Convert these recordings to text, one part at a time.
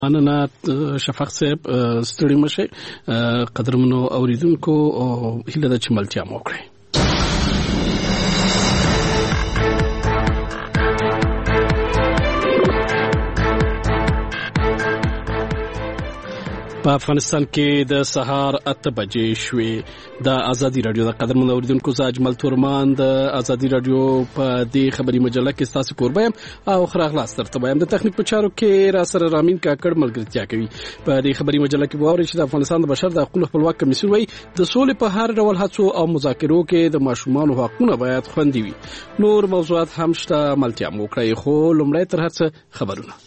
مننه شفق صاحب ستړي مشه قدرمنو اوریدونکو هیله د چملتیا موکړي په افغانستان کې د سهار 8 بجې شوې د ازادي رادیو د قدرمنو اوریدونکو زه اجمل تورمان د ازادي رادیو په دې خبري مجله کې تاسو کوربم او خراغلاس ترته وایم د تخنیک په چارو کې را سره رامین کاکړ ملګرتیا کوي په دې خبري مجله کې ووري چې د افغانستان د بشر د حقوقو خپلواک کمیسیون وایي د سولې په هر ډول هڅو او مذاکرو کې د ماشومان حقوقونه باید خوندي وي. نور موضوعات هم شته ملتیا مو کړی خو لومړی تر هڅه خبرونه.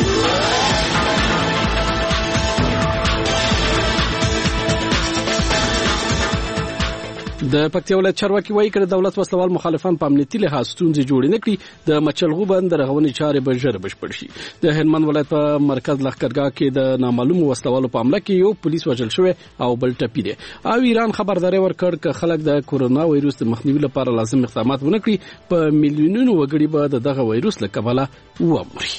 د پکتیا ولایت چارواکي وایي چې دولت وسلوال مخالفان په امنیتي لحاظ ستونزې جوړې نه کړي د مچلغو بند رغونې چارې به ژر بشپړ شي. د هلمند ولایت په مرکز لښکرګاه کې د نامعلومو وسلوالو په حمله کې یو پولیس وژل شوی او بل ټپي دی او ایران خبرداري ورکړ چې خلک د کورونا وایروس د مخنیوي لپاره لازم اقدامات ونه کړي په میلیونونو وګړي به دغه وایروس له کبله ومري.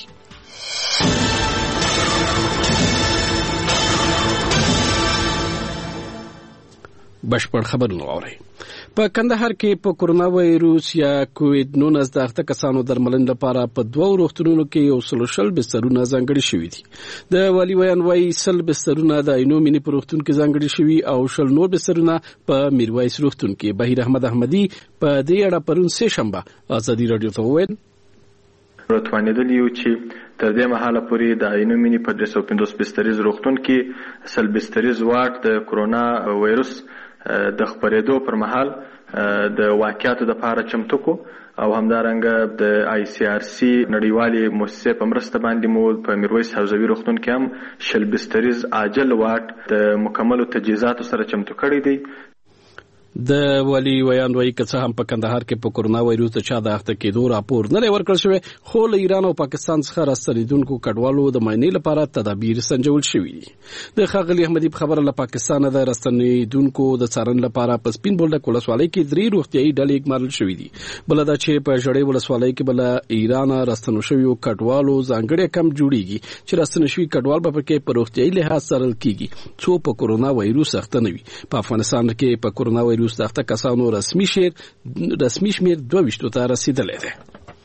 بشپړ خبرونه اوري. په کندهار کې په کورونا وایروس یا کووډ 19 د اخته کسانو درملنې لپاره په 2 روغتونونو کې یو سلوشل بسترونه ځانګړي شوي دي. د والی ویان وایي سل بسترونه د عینو مینی په روغتون کې ځانګړي شوي او شل نور بسترونه په میرویس روغتون کې. بهیر احمد احمدي په دې اړه پرون سه شنبه ازادي رادیو ته وویل راتوانېدل یو چې تر دې مهاله پورې د عینو مینی په 350 بستریز روغتون کې سل بستریز واټ د کورونا وایروس د خبرېدو پر مهال د واقعیاتو د لپاره چمتو کو او همدارنګه د آی سی آر سی نړیوالي مؤسسې په مرسته باندې مو په میرویس حوزوي روغتون کې هم شل بستریز عاجل واټ د مکملو تجهیزاتو سره چمتو کړی دی. د والی ویان وایي چې هم په کندهار کې په کورونا وایروس د چا د اخته کېدو راپور نه ورکړل شوی خو له ایران او پاکستان څخه راستنیدونکو کډوالو د معاینې لپاره تدابیر سنجول شوي دي. د ښاغلي احمدي په خبره له پاکستان د راستنیدونکو د څارنې لپاره په سپین بولدک ولسوالۍ کې 3 روغتيایي ډلې ګمارل شوې دي. بل دا چې په جړې ولسوالۍ کې بل ایران راستنو شوی کډوالو ځانګړي کم جوړیږي چې راستنو شوی کډوال په کې په روغتيایي لحاظ سره کیږي څو په کورونا وایروس اخته نه وي. په افغانستان کې په کورونا وایروس د اخته کسانو رسمي شمیر 22 ته رسیدلی دی.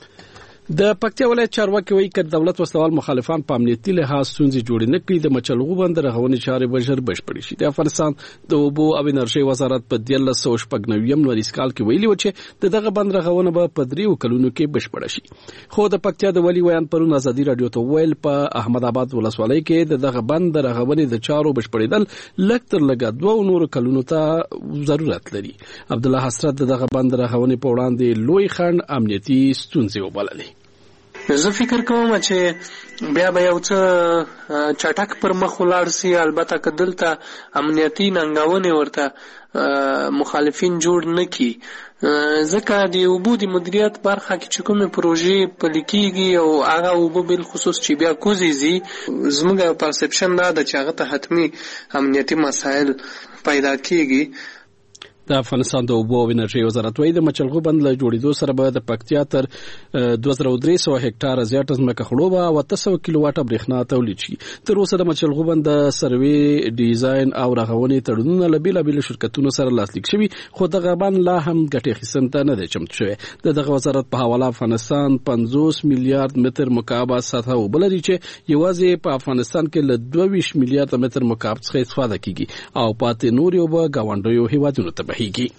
د پکتیا ولایت چارواکي وایي چې دولت وسلوال مخالفان په امنیتي لحاظ ستونزې جوړې نه کړي د مچلغو بند رغونې چارې به ژر بشپړې شي. د افغانستان د اوبو او انرژي وزارت په 1999 نوریس کال کې ویلي و چې دغه بند رغونه به په 3 کلونو کې بشپړه شي. خو د پکتیا د ولی ویان پرون ازادي رادیو ته ویل په احمد آباد ولسوالۍ کې دغه بند رغونې د چارو بشپړېدل لږ تر لږه 2 نور کلونو ته ضرورت لري. عبد الله حسرت دغه بند رغونې په وړاندې لوی خنډ امنیتي ستونزې وبللې. زه فکر کوم چې بیا به یو څه چټک پر مخ ولاړ سي. البته که دلته امنیتي ننګونې ورته مخالفین جوړ نه کی ځکه د اوبو د مدیریت برخه کې چې کومې پروژې پلي کېږي او هغه اوبه بالخصوص چې بیا کوزې ځي زموږ پرسپشن دا ده چې هغه ته حتمي امنیتي مسایل پیدا کېږي. د افغانستان د اوبو او انرژي وزارت وایي د مچلغو بند له جوړېدو سره به د پکتیا تر 2300 هکټاره زیاته ځمکه خړوبه او 300 کیلو واټه برېښنا تولید شي. تر اوسه د مچلغو بند د سروې ډیزاین او رغونې تړونونه له بیلابیلو شرکتونو سره لاسلیک شوي خو دغه بند لا هم ګټې اخیستنې ته نه دی چمتو شوی. دغه وزارت په حواله افغانستان 50 میلیارډ متر مکعب سطحه اوبه لري چې یوازې په افغانستان کې له 22 میلیارډ متر مکعب څخه استفاده کیږي او پاتې نور اوبه ګاونډیو هیوادونو ته بهیږي.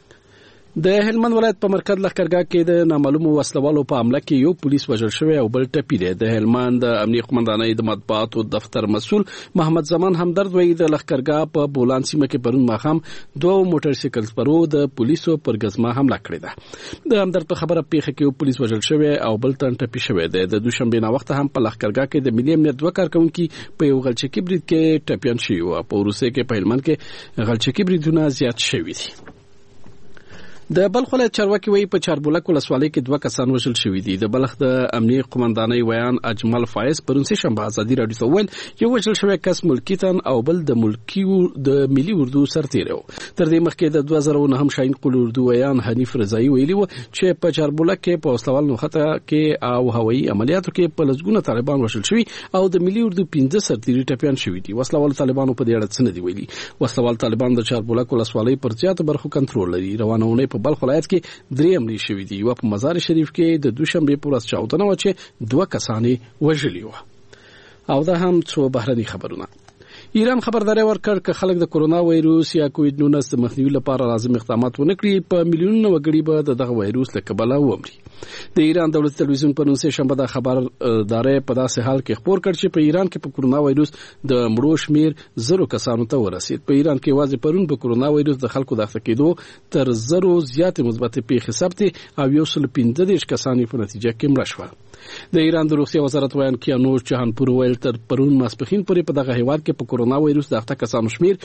د هلمند ولایت په مرکز لښکرګاه کې د نامعلومو وسلوالو په حمله کې یو پولیس وژل شوی او بل ټپي دی. د هلمند د امنیه قومندانۍ د مطبوعاتو دفتر مسؤل محمد زمان همدرد وایي د لښکرګاه په بولان سیمه کې پرون ماښام 2 موټر سایکل سپرو د پولیسو پر ګزما حمله کړې ده. د همدرد په خبره پیښه کې یو پولیس وژل شوی او بل تن ټپي شوی دی. د دوشنبه نه وخت هم په لښکرګاه کې د ملي امنیت 2 کارکونکو په یو غلچکی برید کې ټپيان شوی او په روسیه کې په هلمند کې غلچکی بریدونه زیات شوي دي. د بلخ ولایت چارواکي وایي په چاربولک ولسوالۍ کې 2 کسان وژل شوي دي. د بلخ د امنیه قومندانۍ ویان اجمل فایز پرون سه شنبه ازادي راډیو ته ویل یو وژل شوی کس ملکی تن او بل د ملي اردو سرتیرو. تر دې مخکې د 2009 هم شاهین قول اردو ویان حنیف رضایی ویلي و چې په چاربولک کې په وسلوال نوخته کې او هوایي عملیاتو کې په لږګونه طالبان وژل شوي او د ملي اردو 15 سرتیري ټپيان شوي دي. وسلوال طالبانو په دې اړه څه نه دی ویلي. وسلوال طالبان د چاربولک ولسوالۍ پر زیاتو برخو کنټرول لري. روانونه په بلخ ولایت کې 3 حملې شوې دي. یو په مزار شریف کې د دوشنبه په ورځ چاودنه و چې 2 کسانې وژلي و. او دا هم څو بهرني خبرونه. ایران خبرداري ورکړ چې خلک د کرونا وایروس یا کووډ 19 د مخنیوي لپاره لازم اقدامات ونه کړي. په میلیونونو وګړي به دغه وایروس له کبله ومري. د ایران دولتي تلویزیون په نوم سه شنبه د خبرداري په داسې حال کې خبر کړ چې په ایران کې په کرونا وایروس د مړو شمیر 0 کسانو ته ورسید. په ایران کې واځي پرون په کرونا وایروس د خلکو د اخته کېدو تر 0 زیات مثبت پیښې ثبت او 115 کسان په نتیجه کې مړ شول. د ایران د روغتیا وزارت ویان کیانوش جهانپور ویل تر پرون ماسپخین پورې په دغه هیواد کې په کرونا وایروس د اخته کسانو شمیر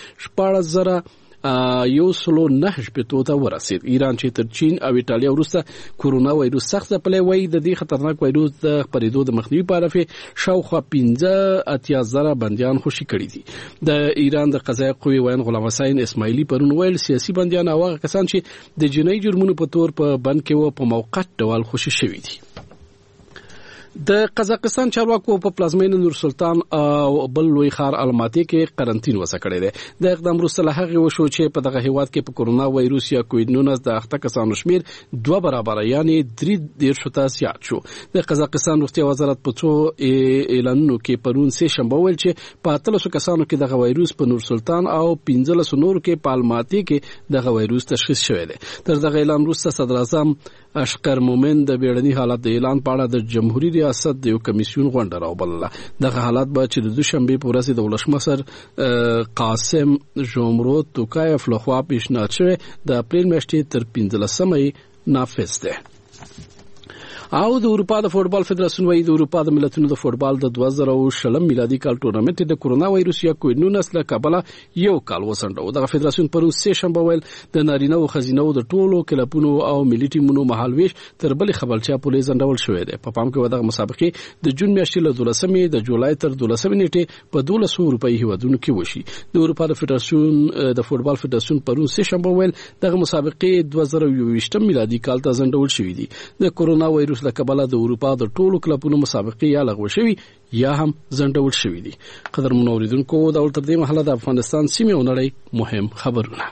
14009 ته ورسید. ایران چې تر چین او ایتالیا وروسته کرونا وایروس سخت ځپلی وایي د دې خطرناک وایروس د خپرېدو د مخنیوي په اړه شاوخوا 15,000 بندیان خوشي کړي دي. د ایران د قضایي قوې ویان غلام حسین اسماعیلي پرون ویل سیاسي بندیان او هغه کسان چې د جنایي جرمونو په تور په بند کې و په موقت ډول خوشي شوي دي. د قزاقستان چارواکو په پلازمینه نور سلطان او بل لوی ښار الماتي کې قرنټین وسه کړی دی. د اقدام وروسته له هغې وشو چې په دغه هیواد کې په کرونا وایروس یا کووډ 19 د اخته کسانو شمیر 2 برابر یعنی 3 ته زیات شو. د قزاقستان روغتیا وزارت په څو اعلانونو کې پرون سه شنبه ویل چې په 300 کسانو کې دغه وایروس په نور سلطان او 15 نور کې په الماتي کې دغه وایروس تشخیص شوی دی. تر دغه اعلان وروسته صدر اعظم اشقر مومن د بیړني حالت د اعلان په اړه د جمهوریت ریاست د یو کمیسیون غونډه راوبلله. دغه حالت به چې د دوشنبه په ورځ د ولسمشر قاسم ژومرود توکایف لخوا پیشنهاد شوی د اپریل میاشتې تر 15 نافذ دی. او د اروپا د فوټبال فدراسیون وایي د اروپا د ملتونو د فوټبال د 2020 میلادي کال ټورنمنت د کرونا وایروس یا کووډ 19 له کبله یو کال وسنډو. دغه فدراسیون پرون سه شنبه ویل د نارینه او خزینه د ټولو کلبونو او ملي ټیمونو مهالويش تر بل خبرچا پولیس زندول شوې ده. په پام کې دغه مسابقه د جون میاشتې له 12 د جولای تر 12 نیټه په 1200 روپۍ هیوادونو کې وشي. د اروپا د فدراسیون د فوټبال فدراسیون پرون سه شنبه ویل دغه مسابقه 2020 میلادي کال ته زندول شوې دي. د کرونا وایروس له کبله د اروپا د ټولو کلبونو مسابقه یا لغوه شوي یا هم زندول شوي دي. قدرمنو اوریدونکو دا تر دې مهاله د افغانستان سیمې او نړۍ مهم خبرونه.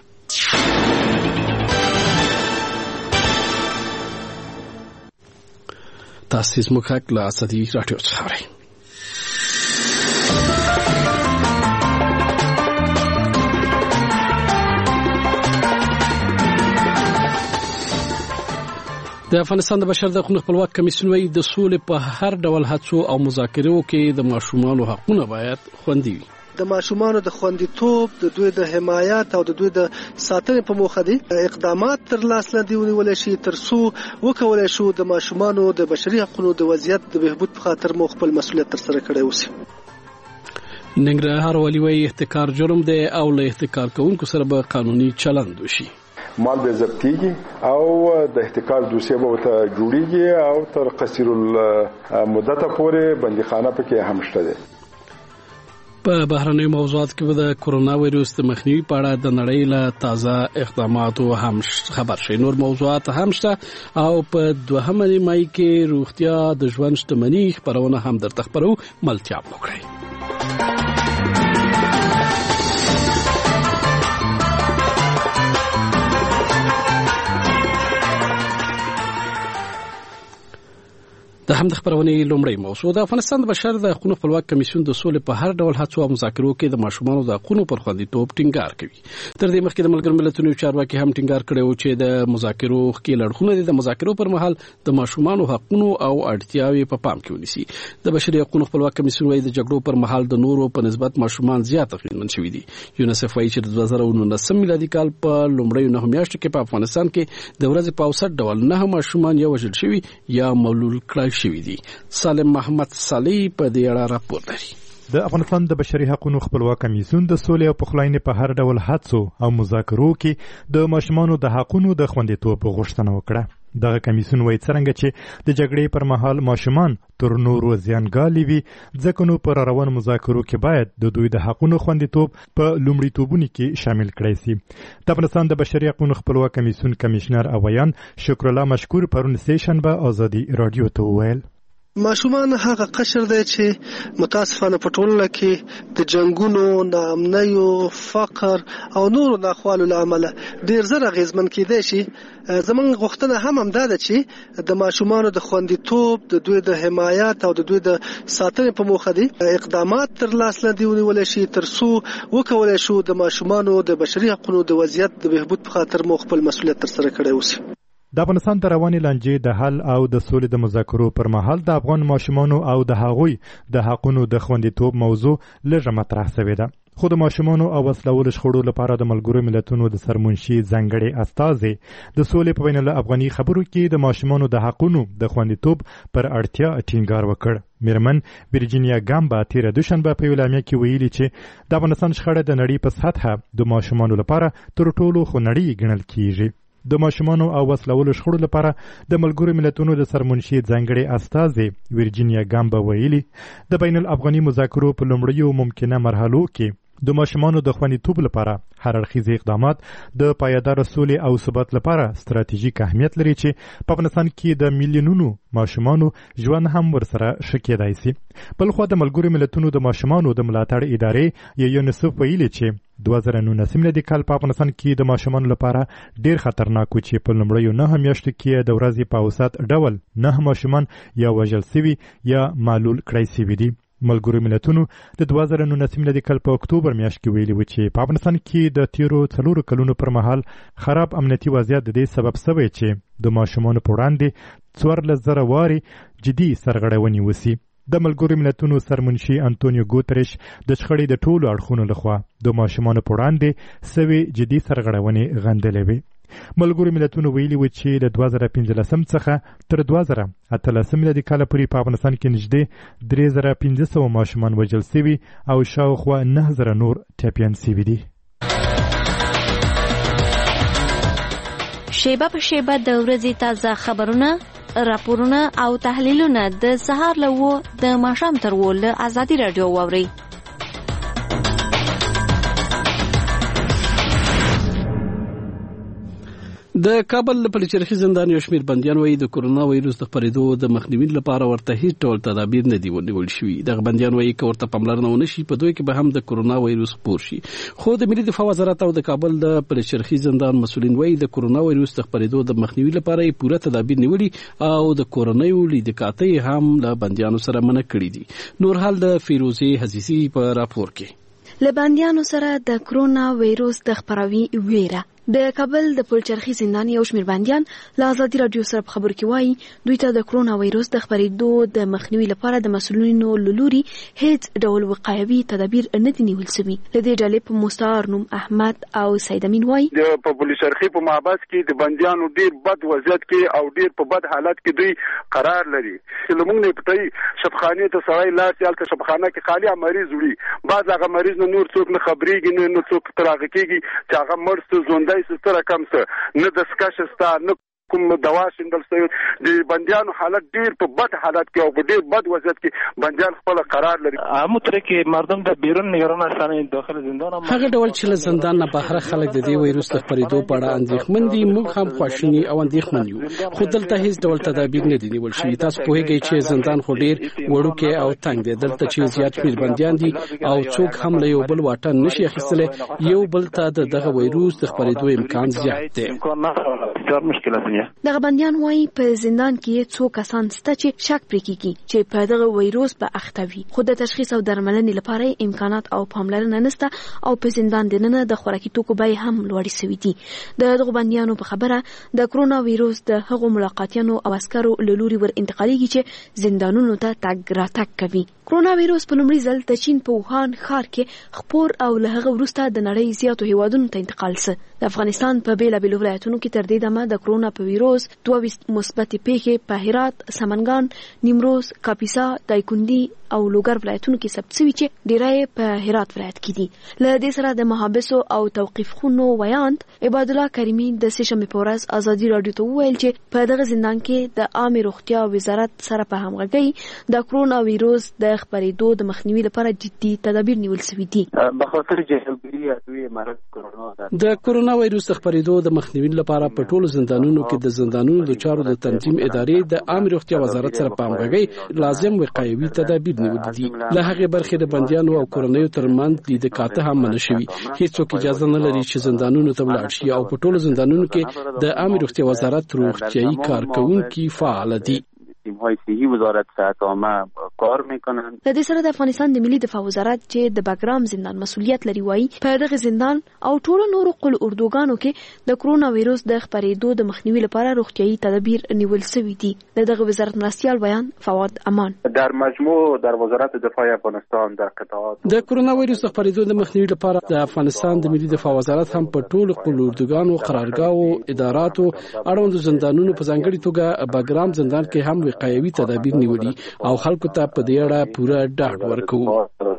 تاسو زموږ حق له اسدي راډیو څخه د افغانستان د بشر د حقوقو خپلواک کمیسیون وایي د سولې په هر ډول هڅو او مذاکرو کې د ماشومانو حقوقونه باید خوندي وي. د ماشومانو د خوندیتوب د دوی د حمایت او د دوی د ساتنې په موخه دي اقدامات تر لاس لاندې ونیول شي تر څو وکولای شو د ماشومانو د بشري حقوقو د وضعیت د بهبود په خاطر مو خپل مسؤلیت تر سره کړی اوسي. ننګرهار والی وایي احتکار جرم دی او له احتکار کوونکو سره به قانوني چلند وشي. مال به ضبطيږي او د احتکار دوسیه به ته جوړیږي او تر قصير المدت پورې بندیخانه پکې هم شته. په بهرنۍ موضوعات کې د کرونا وایروس د مخنیوي په اړه د نړۍ له تازه اقداماتو هم خبر شي. نور موضوعات هم شته او په 2 مای کې روغتیا د ژوند شتمنۍ خبرونه هم درته خبرو ملتیا وکړي. د هم د خبرونې لومړی موضوع د افغانستان د بشر د حقوقو خپلواک کمیسیون د سولې په هر ډول هڅو او مذاکرو کې د ماشومانو د حقوقو پر خوندیتوب ټینګار کوي. تر دې مخکې د ملګرو ملتونو چارواکي هم ټینګار کړی و چې د مذاکرو کې لړخونه د مذاکرو پر مهال د ماشومانو حقوقو او اړتیاوې په پام کې ونیسي. د بشري حقوقو خپلواک کمیسیون وايي د جګړو پر مهال د نورو په نسبت ماشومان زیات اغېزمن شوي دي. یونیسف وايي چې د 2019 میلادي کال په لومړیو 9 میاشتو کې په افغانستان کې د ورځې په اوسط ډول 9 ماشومان یا وژل شوي یا مولول کړای شوي دي. سالم محمد صالح په دې اړه راپور لري. د افغانستان د بشري حقوقو خپلواک کمیسیون د سولې او پخلاینې په هر ډول هڅو او مذاکرو کې د ماشومانو د حقوقو د خوندیتوب غوښتنه وکړه. دغه کمیسیون وایي څرنګه چې د جګړې پر مهال ماشومان تر نورو زیانګالي وي، ځکه نو پر روان مذاکرو کې باید د دوی د حقوقو خوندیتوب په لومړیتوبونو کې شامل کړی سي. د افغانستان د بشري حقوقو خپلواک کمیسیون کمشنر اویان شکر الله مشکور پرون سیشن به ازادي رادیو ته وویل ماشومان هغه قشر دی چې متاسفانه په ټولنه کې د جنگونو، ناامنیو، فقر او نورو ناخوالو له امله ډیر زر اغیزمن کېدای شي. زمونږ غوښتنه هم دا ده چې د ماشومانو د خوندیتوب، د دوی د حمایت او د دوی د ساتنې په موخه دي اقدامات تر لاس لاندې ونیول شي ترڅو وکولای شو د ماشومانو د بشري حقوقو د وضعیت د بهبود په خاطر مو خپل مسؤلیت تر سره کړی اوسي. د افغانستان د رواني لانجې د حل او د سولې د مذاکرو پر مهال د افغان ماشومانو او د هغوی د حقوقو د خوندیتوب موضوع لږه مطرح شوې ده. خو د ماشومانو او وسلوالو شخړو لپاره د ملګرو ملتونو د سرمنشي ځانګړي استازي د سولې په بین الافغاني خبرو کې د ماشومانو د حقوقو د خوندیتوب پر اړتیا ټینګار وکړ. میرمن ویرجینیا ګامبا تیر دوشنبه په اعلامیه کې ویلي چې د افغانستان شخړه د نړۍ په سطحه د ماشومانو لپاره تر ټولو خونړۍ ګڼل کیږي. د ماشومانو او وسلوالو شخړو لپاره د ملګرو ملتونو د سرمنشي ځانګړي استازي ویرجینیا ګامبا ویلي د بین الافغاني مذاکرو په لومړیو ممکنه مرحلو کې د ماشومانو د خوندیتوب لپاره هر اړخیز اقدامات د پایدار سولې او ثبات لپاره ستراتیژیک اهمیت لري چې په افغانستان کې د میلیونونو ماشومانو ژوند هم ورسره ښه کېدای شي. بلخوا د ملګرو ملتونو د ماشومانو د ملاتړ ادارې یونیسف ویلي چې 2019 میلادي کال په افغانستان کې د ماشومانو لپاره ډیر خطرناک و چې په لومړیو 9 میاشتو کې د ورځې په اوسط ډول 9 ماشومان یا وژل شوي یا معلول کړای شوي دي. ملګرو ملتونو د 2019 میلادي کال په اکتوبر میاشت کې ویلي و چې په افغانستان کې د تیرو 4 کلونو پر مهال خراب امنیتي وضعیت د دې سبب شوی چې د ماشومانو په وړاندې 14,000 واري جدي سرغړونې وشي. د ملګرو ملتونو سرمنشي انټونیو ګوتریش د شخړې د ټولو اړخونو لخوا د ماشومانو په وړاندې سوي جدي سرغړونې غندلې وي. ملګرو ملتونو ویلي و چې د 2015 څخه تر 2018 میلادي کال پورې په افغانستان کې نږدې 3,500 ماشومان وژل شوي او شاوخوا 9,000 نور ټپیان شوي دي. شیبه په شیبه د ورځې تازه خبرونه، راپورونه او تحلیلونه د سهار له 9 د ماښام تر 10 له ازادي رادیو واورئ. د کابل پلچرخي زندان یو شمېر بندیان وایي د کورونا وایروس د خپرېدو د مخنیوي لپاره ورته هیڅ ډول تدابیر نه دي ونیول شوي. دغه بندیان وایي که ورته پاملرنه ونه شي په دوی کې به هم د کورونا وایروس خپور شي. خو د ملي دفاع وزارت او د کابل د پلچرخي زندان مسؤلین وایي د کورونا وایروس د خپرېدو د مخنیوي لپاره یې پوره تدابیر نیولي او د کورنیو لیدکاتۍ هم له بندیانو سره منع کړي دي. نور حال د فیروزې حزیزي په راپور کې. له بندیانو سره د کورونا وایروس د خپراوي ویره. د کابل د پلچرخي زندان یو شمېر بندیان له ازادي رادیو سره په خبرو کې وایي دوی ته د کورونا وایروس د خپرېدو د مخنیوي لپاره د مسؤلینو له لوري هیڅ ډول وقایوي تدابیر نه دي نیول شوي. له دې ډلې په مستعار نوم احمد او سید امین وایي په پلچرخي په محبس کې د بندیانو ډیر بد وضعیت کې او ډیر په بد حالت کې دوی قرار لري. لمونږ نه پټي شفخانه ته سړی لاس یالته شفخانه کې خالی مریض وړي، بعض هغه مریض نور څوک نه خبرېږي نه څوک تراغ کېږي چې هغه مرسته ژوندۍ ستره کم څه نه د سکاشستا نه کوم دوا شندل شوی. د بندیانو حالت ډیر په بد حالت کې او په ډیر بد وضعیت کې بندیان خپل قرار لري. عامه تر کې مردم د بیرون نگران هستند داخل زندان هغه ډول چې له زندان نه بهر خلک د دې وایروس د خپرېدو په اړه اندېښمن دي. موږ هم خواشیني او اندېښمن یو، خو دلته هیڅ ډول تدابیر نه دي نیول شوي. تاسو پوهیږئ چې زندان خو ډیر وړوکی او تنګ دی. دلته چې زیات شمېر بندیان دي او څوک هم له یو بل واټن نشي اخیستلی، یو بل ته دغه وایروس د خپرېدو امکان زیات دی. دغه بندیان وایي په زندان کې څو کسان شته چې شک پرې کیږي چې په دغه وایروس به اخته وي، خو د تشخیص او درملنې لپاره امکانات او پاملرنه نشته او په زندان دننه د خوراکي توکو بیې هم لوړې شوي دي. د دغو بندیانو په خبره د کورونا وایروس د هغو ملاقاتیانو او عسکرو له لوري ور انتقالېږي چې زندانونو ته تګ راتګ کوي. کورونا وایروس په لومړي ځل د چین په ووهان ښار کې خپور او له هغه وروسته د نړۍ زیاتو هیوادونو ته انتقال شه. د افغانستان په بیلابیلو ولایتونو کې تر دې دمه د کورونا په وایروس 22 مثبتې پیښې په هرات، سمنګان، نیمروز، کاپیسا، دایکنډي، او لوګر ولایتونو کې ثبت شوي چې ډیری په هرات ولایت کې دي. له دې سره د محابسو او توقیف خونو ویاند عباد الله کریمي د سشنبې په ورځ ازادي راډیو ته وویل چې په دغه زندان کې د عامه روغتیا وزارت سره په همغږۍ د کرونا وایروس د خپرېدو د مخنیوي لپاره جدي تدابیر نیول شوي دي. بخاطر جهلګری ادویه مرض کرونا د کرونا وایروس د خپرېدو د مخنیوي لپاره په ټولو زندانونو کې د زندانونو د چارو د تنظیم ادارې د عامه روغتیا وزارت سره په همغږۍ لازم وقایوي تدابیر نیول دي. له هغې برخې د بندیانو او کورنیو ترمنځ لید کاته هم منع شوي. هیڅوک اجازه نه لري چې زندانونو ته ولاړ شي او په ټولو زندانونو کې د عامه روغتیا وزارت روغتیايي کارکونکي فعال دي. تیم‌های صحی وزارت صحت عامه کار میکنن. د دې سره د افغانستان د ملي دفاع وزارت چې د بګرام زندان مسؤلیت لري وایي په دغه زندان او ټولو نورو قل اردوګانو کې د کرونا وایروس د خپرېدو د مخنیوي لپاره روغتیايي تدابیر نیول شوي دي. دغه وزارت مرستیال بیان فواد امان در مجموع در وزارت دفاع افغانستان در قطاعات د کرونا وایروس د خپرېدو د مخنیوي لپاره د افغانستان د ملي دفاع وزارت هم په ټولو قل اردوګانو قرارګاو اداراتو اړوند زندانونو په ځانګړي توګه بګرام زندان کې هم وقایوي تدابیر نیولي او خلکو ته په دې اړه پوره ډاډ ورکوي.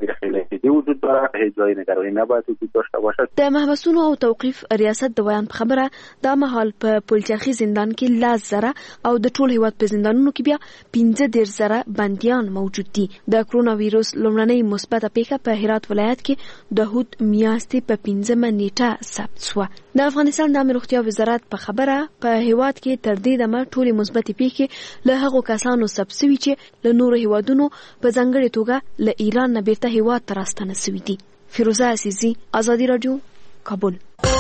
د محبسونو او توقیف ریاست د بیان په خبره دا مهال په پلچرخي زندان کې 10,000 او د ټول هیواد په زندانونو کې بیا 15,000 بندیان موجود دي. د کرونا وایروس لومړنۍ مثبته پیښه په هرات ولایت کې د هوت میاشتې په 15 نیټه ثبت شوه. د افغانستان د عامه روغتیا وزارت په خبره په هیواد کې تر دې دمه ټولې مثبتې پیښې له هغو کسانو ثبت شوي چې له نورو هیوادونو په ځانګړې توګه له ایران نه بیرته هیواد ته راستنه شوي دي. فیروزه عزیزي، ازادي راډیو، کابل.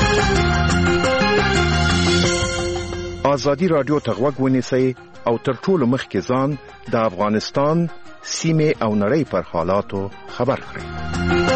ازادي راډیو ته غوږ ونیسئ او تر ټولو مخکې ځان د افغانستان سیمې او نړۍ پر حالاتو خبر کړئ.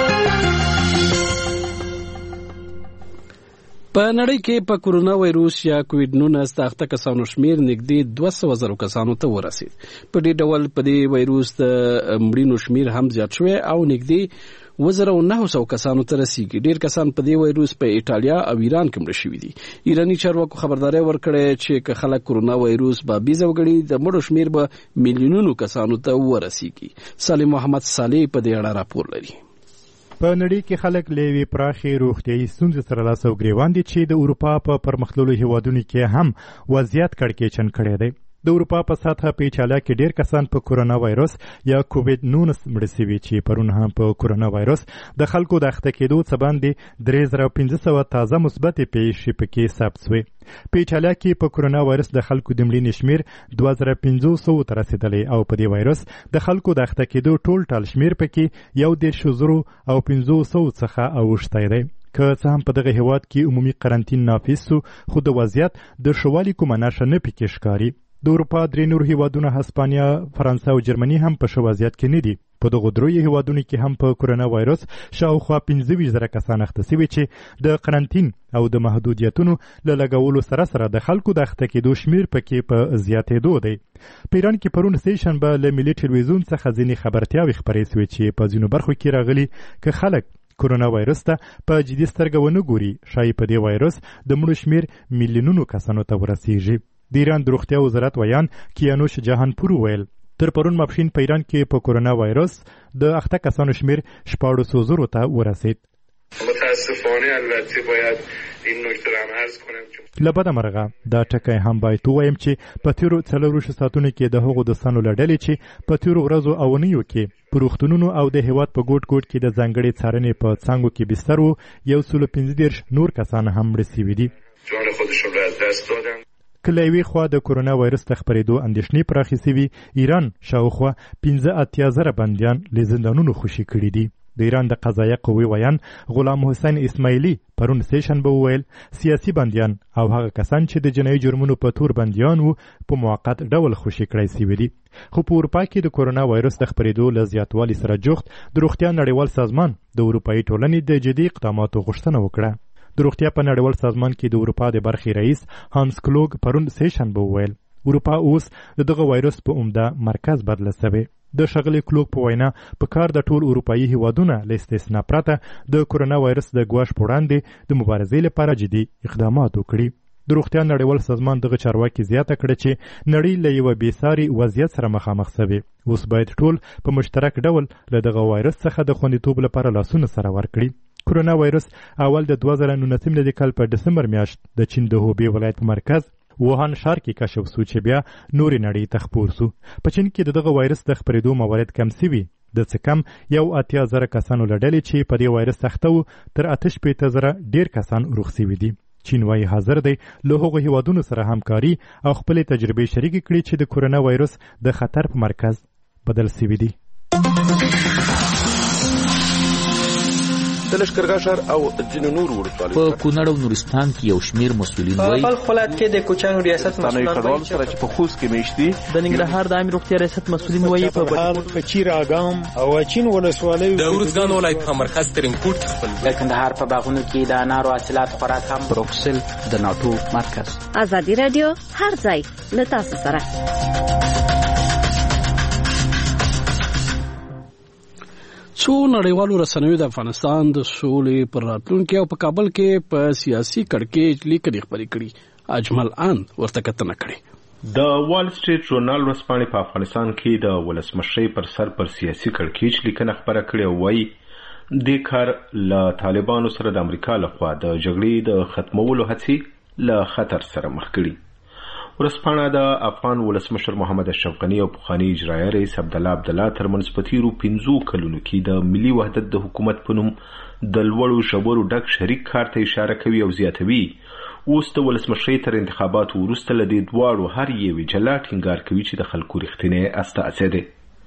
په نړۍ کې په کرونا وایروس یا کووډ-19 د اخته کسانو شمیر نږدې 200,000 کسانو ته ورسید. په دې ډول په دې وایروس د مړینو شمیر هم زیات شوی او نږدې 1900 کسانو ته رسیږي. ډیر کسان په دې وایروس په ایټالیا او ایران کې مړه شوي دي. ایرانی چارواکو خبرداري ورکړې چې که خلک کرونا وایروس بابیزه وګړي د مړو شمیر به میلیونونو کسانو ته ورسیږي. سالم محمد صالح په دې اړه راپور لري. په نړۍ کې خلک له یوې پراخې روغتیايي ستونزې سره لاس او ګریوان دي چې د اروپا په پرمختللو هیوادونو کې هم وضعیت کړکېچن کړی دی. د اروپا په سطحه په ایټالیا کې ډیر کسان په کرونا وایروس یا کووډ-19 مړه شوي چې پرون هم په کرونا وایروس د خلکو د اخته کېدو څخه باندې 3500 تازه مثبتې پیښې پکې ثبت شوې. په ایټالیا کې په کرونا وایروس د خلکو د مړینې شمیر 2500 ته رسیدلی او په دې وایروس د خلکو د اخته کېدو ټول شمیر پکې 1,500 څخه اوښتی دی. که څه هم په دغه هیواد کې عمومي قرنطین نافذ شو خو د وضعیت د ښه والي کومه نښه نه پکې ښکاري. د اروپا درې نور هیوادونه هسپانیا، فرانسه او جرمني هم په ښه وضعیت کې نه دي. په دغو دریو هیوادونو کې هم په کرونا وایروس شاوخوا 15,000 کسان اخته شوي چې د قرنطین او د محدودیتونو له لګولو سره سره د خلکو د اخته کېدو شمیر پکې په زیاتېدو دی. په ایران کې پرون سهشنبه له ملي ټلویزیون څخه ځینې خبرتیاوې خپرې شوې چې په ځینو برخو کې راغلي که خلک کرونا وایروس ته په جدي سترګه ونه ګوري ښایي په دې وایروس د مړو شمیر میلیونونو کسانو ته ورسیږي. د ایران د روغتیا وزارت ویان کیانوش جهانپور ویل تر پرون ماپښین په ایران کې په کرونا وایروس د اخته کسانو شمیر 1400 ته ورسید. متاسفانه البته باید این نکته را عرض کنم لبده مرغه دا ټکی هم باید ووایم چې په تیرو 4 ساعتونو کې د هغو دوستانو له ډلې چې په تیرو ورځو او اونیو کې په روغتونونو او د هیواد په ګوټ ګوټ کې د ځانګړې څارنې په څانګو کې بستر وو 115 نور کسان هم مړه شوي دي. جان خودشون را از دست دادن. که له یوې خوا د کرونا وایروس د خپرېدو اندېښنې پراخې شوي، ایران شاوخوا 15,000 بندیان له زندانونو خوشي کړي دي. د ایران د قضایه قوې ویان غلام حسین اسماعیلي پرون سهشنبه وویل سیاسي بندیان او هغه کسان چې د جنایي جرمونو په تور بندیان وو په موقت ډول خوشي کړی شوي دي. خو په اروپا کې د کرونا وایروس د خپرېدو له زیاتوالي سره جوخت د روغتیا نړیوال سازمان د اروپایي ټولنې د جدي اقداماتو غوښتنه وکړه. د روغتیا په نړیوال سازمان کې د اروپا د برخې رئیس هانس کلوګ پرون سهشنبه وویل اروپا اوس دغه وایروس په عمده مرکز بدله شوی. د ښاغلي کلوګ په وینا په کار د ټول اروپایي هیوادونه له استثنا پرته د کرونا وایروس د ګواښ په وړاندې د مبارزې لپاره جدي اقدامات وکړي. د روغتیا نړیوال سازمان دغه چارواکي زیاته کړه چې نړۍ له یو بېساري وضعیت سره مخامخ شوې. اوس باید ټول په مشترک ډول له دغه وایرس څخه د خوندیتوب لپاره لاسونه سره ورکړي. کرونا وایرس اول د 2019 میلادي کال په ډسمبر میاشت د چین د هوبی ولایت په مرکز ووهان ښار کې کشف شو چې بیا نورې نړۍ ته خپور شو. په چین کې دغه وایرس د خپرېدو موارد کم شوي. د څه کم 80,000 کسانو له ډلې چې په دې وایرس اخته وو تر 58,000 ډېر کسان روغ شوي دي. چین وايي حاضر دی له هغو هیوادونو سره همکاري او خپلې تجربې شریکې کړي چې د کرونا وایرس د خطر په مرکز بدل شوي دي. د لشکرګاه ښار او ځینو نورو ولسوالیو په کونړ او نورستان کې یو شمېر مسؤلین وایي په خپل ولایت کې د کوچیانو ریاست مسؤلین وایي چې په خوست کې میشتي د ننګرهار د عامه روغتیا ریاست مسؤلین وایي په چیر اګام او چین ولسوالیو د ورزګان ولایت په مرکز ترینکوټ خپل د کندهار په باغونو کې د انارو حاصلات خوراک هم بروکسل د ناتو مرکز. ازادي رادیو هر ځای له تاسو سره. څو نړیوالو رسنیو د افغانستان د سولې پر راتلونکي او په کابل کې په سیاسي کړکېچ لیکنې خپرې کړي. اجمل ان ورته کتنه کړې. د وال سټریټ ژورنال ورځپاڼې په افغانستان کې د ولسمشرۍ پر سر پر سیاسي کړکېچ لیکنه خپره کړې او وایي دې کار له طالبانو سره د امریکا لخوا د جګړې د ختمولو هڅې له خطر سره مخ کړي. ورځپاڼه د افغان ولسمشر محمد اشرف غني او پخواني اجرایه رئیس عبدالله عبدالله ترمنځ په تیرو 15 کلونو کې د ملي وحدت د حکومت په نوم د لوړو ژورو ډک شریک کار ته اشاره کوي او زیاتوي اوس د ولسمشرۍ تر انتخاباتو وروسته له دې دواړو هر یوې جلا ټینګار کوي چې د خلکو رښتینی استازی دی.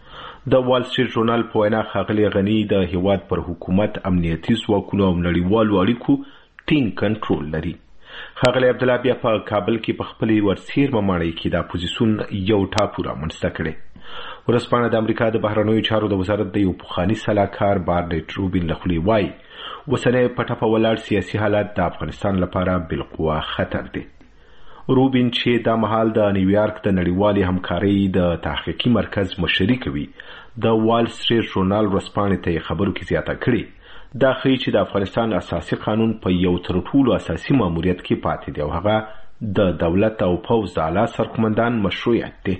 د وال سټریټ ژورنال په وینا ښاغلی غني د هیواد پر حکومت امنیتي ځواکونو او نړیوالو اړیکو ټینګ کنټرول لري. ښاغلی عبدالله بیا په کابل کې په خپلې ورڅیرمه ماڼۍ کې د اپوزیسون یو ټاپو رامنځته کړی. ورځپاڼه د امریکا د بهرنیو چارو د وزارت د یو پخواني سلاکار بارنټ روبین له خولې وایي اوسنی په ټپه ولاړ سیاسي حالت د افغانستان لپاره بالقوه خطر دی. روبین چې دا مهال د نیویارک د نړیوالې همکارۍ د تحقیقي مرکز مشري کوي د وال سټریټ ژورنال ورځپاڼې ته یې خبرو کې زیاته کړې. دا ښیي چې د افغانستان اساسي قانون په یو تر ټولو اساسي ماموریت کې پاتې دی او هغه د دولت او پوځ د اعلی سرقمندان مشروعیت دی.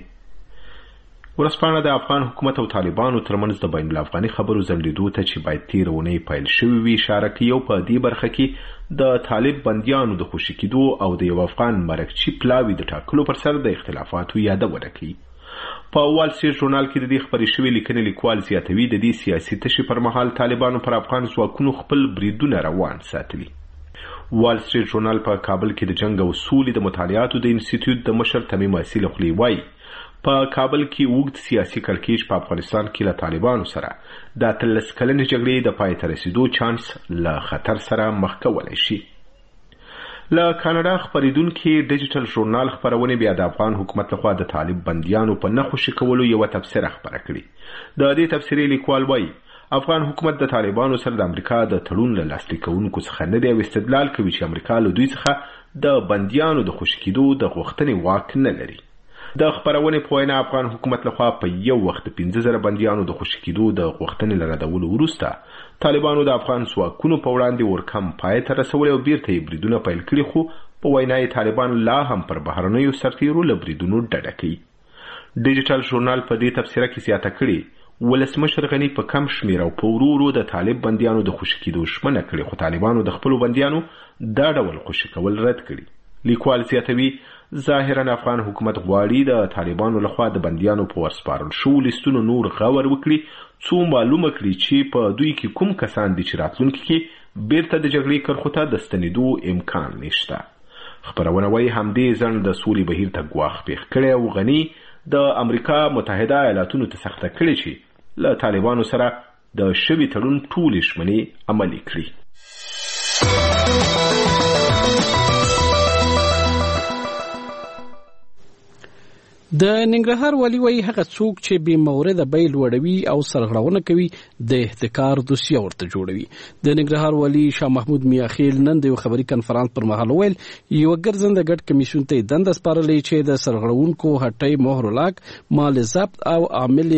ورځپاڼه د افغان حکومت او طالبانو ترمنځ د بین الافغاني خبرو ځنډېدو ته چې باید تېره اونۍ پیل شوې وي اشاره کوي او په دې برخه کې د طالب بندیانو د خوشي کېدو او د یو افغان مرکچي پلاوي د ټاکلو پر سر د اختلافاتو یادونه کوي. په وال سټریټ ژورنال کې د دې خپرې شوې لیکنې لیکوال زیاتوي د دې سیاسي تشې پر مهال طالبانو پر افغان ځواکونو خپل بریدونه روان ساتلي. وال سټریټ ژورنال په کابل کې د جنګ او سولې د مطالعاتو د انسټیټیوټ د مشر تمیم اصیل خولې وایي په کابل کې اوږد سیاسي کړکېچ په افغانستان کې له طالبانو سره د 13 کلنې جګړې د پای ته رسیدو چانس له خطر سره مخ کولی شي. له کاناډا خپریدونکي ډیجیټل ژورنال خپرونې بیا د افغان حکومت لخوا د طالب بندیانو په نه خوشي کولو یوه تبصره خپره کړې. د دې تبصرې لیکوال وایي افغان حکومت د طالبانو سره د امریکا د تړون له لاسلیک کوونکو څخه نه دی او استدلال کوي چې امریکا له دوی څخه د بندیانو د خوشي کېدو د غوښتنې واک نه لري. د خپرونې په وینا افغان حکومت لخوا په یو وخت 15,000 بندیانو د خوشي کېدو د غوښتنې له ردولو وروسته طالبانو د افغان ځواکونو په وړاندې ورکم پای ته رسولي او بیرته یې بریدونه پیل کړي خو په وینا یې طالبان لا هم پر بهرنیو سرتیرو له بریدونو ډډه کوي. ډیجیټل ژورنال په دې تبصره کې زیاته کړې ولسمشر غني په کم شمېر او په ورو ورو د طالب بندیانو د خوشي کېدو ژمنه کړې خو طالبانو د خپلو بندیانو دا ډول خوشي کول رد کړي. لیکوال زیاتوي ظاهرا افغان حکومت غواړي د طالبانو لخوا د بندیانو په ورسپارل شوو لیستونو نور غور وکړي څو معلومه کړي چې په دوی کې کوم کسان دي چې راتلونکي کې بیرته د جګړې کرښو ته د ستنېدو امکان نشته. خپرونه وایي همدې ځنډ د سولې بهیر ته ګواښ پېښ کړی او غني د امریکا متحده ایالاتونو ته سخته کړې چې له طالبانو سره د شوي تړون ټولې ژمنې عملي کړي. د ننګرهار والي وایي هغه څوک چې بې مورده بیې لوړوي او سرغړونه کوي د احتکار دوسیه ورته جوړوي. د ننګرهار والي شاه محمود میاخیل نن د یو خبري کنفرانس پر مهال ویل یو ګرځنده ګډ کمیسیون ته دنده سپارلې چې د سرغړونکو هټۍ مهر لاک مال ضبط او عامل